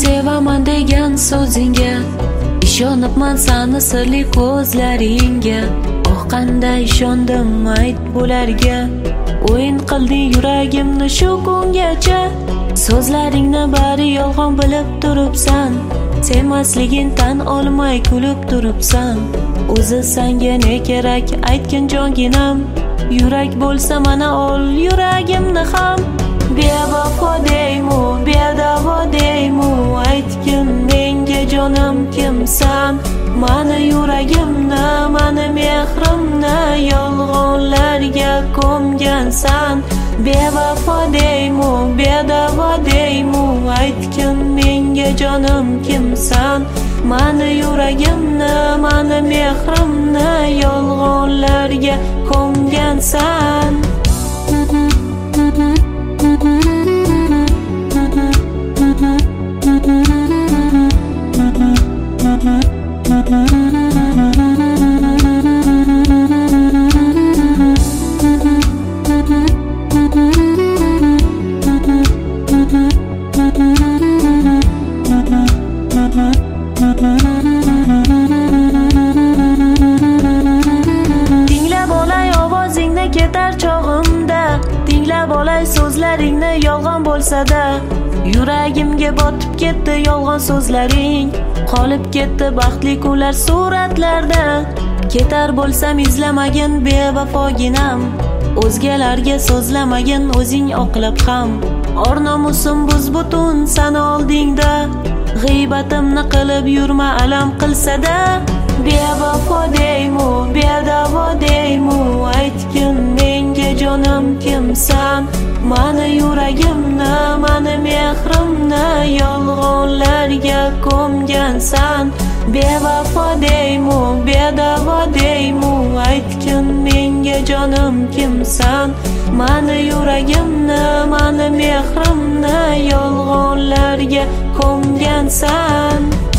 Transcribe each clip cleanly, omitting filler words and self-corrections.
sevaman degan so'zingga, ishonibman sani sirli ko'zlaringga. Oh qanday ishondim ayt bularga, o'yin qilding yuragimni shu kungacha. So'zlaringni bari yolg'on bilib turibsan, sevmasligin tan olmay kulib turibsan. O'zi senga ne kerak aytgin jonginam, yurak bo'lsa mana ol yuragimni ham. Bevafo deymu, bedavo deymu, aytgin menga jonim kimsan? Mani yuragimni, mani mehrimni yolg'onlarga ko'mgansan. Bevafo deymu, bedavo deymu, aytgin menga jonim kimsan? Mani yuragimni, mani mehrimni yolg'onlarga ko'mgansan. Tinglab olay ovozingni ketar chog'imda, tinglab olay so'zlaringni yolg'on bo'lsa-da. Yuragimga botib ketdi yolg'on so'zlaring, qolib ketdi baxtli kunlar suratlarda. Ketar bo'lsam izlamagin bevafoginam, o'zgalarga so'zlamagin o'zing oqlab ham. Or nomusim buz-butun sana oldingda, g'iybatimni qilib yurma alam qilsa-da. Bevafo deymu, bedavo deymu, aytgin menga jonim kimsan? Mani yuragimni, mani mehrimni yolg'onlarga ko'mgansan. Bevafo deymu, bedavo deymu, aytgin menga jonim kimsan? Mani yuragimni, mani mehrimni yolg'onlarga ko'mgansan.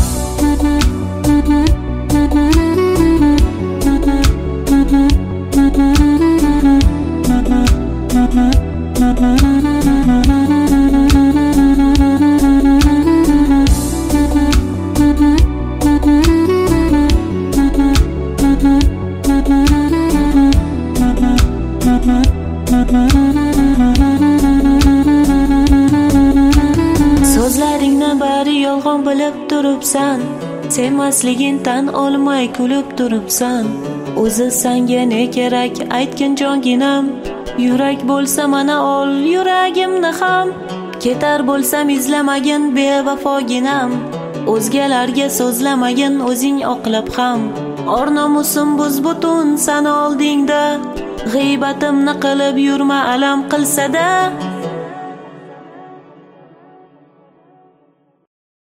So'zlaringni bari yolg'on bilib turibsan, sevmasligin tan olmay kulib turibsan. O'zi senga ne kerak aytgin jonginam, yurak bo'lsa mana ol yuragimni ham. Ketar bo'lsam izlamagin bevafoginam, o'zgalarga so'zlamagin o'zing oqlab ham. Or nomusim buz-butun sana oldingda, g'iybatimni qilib yurma alam qilsa-da.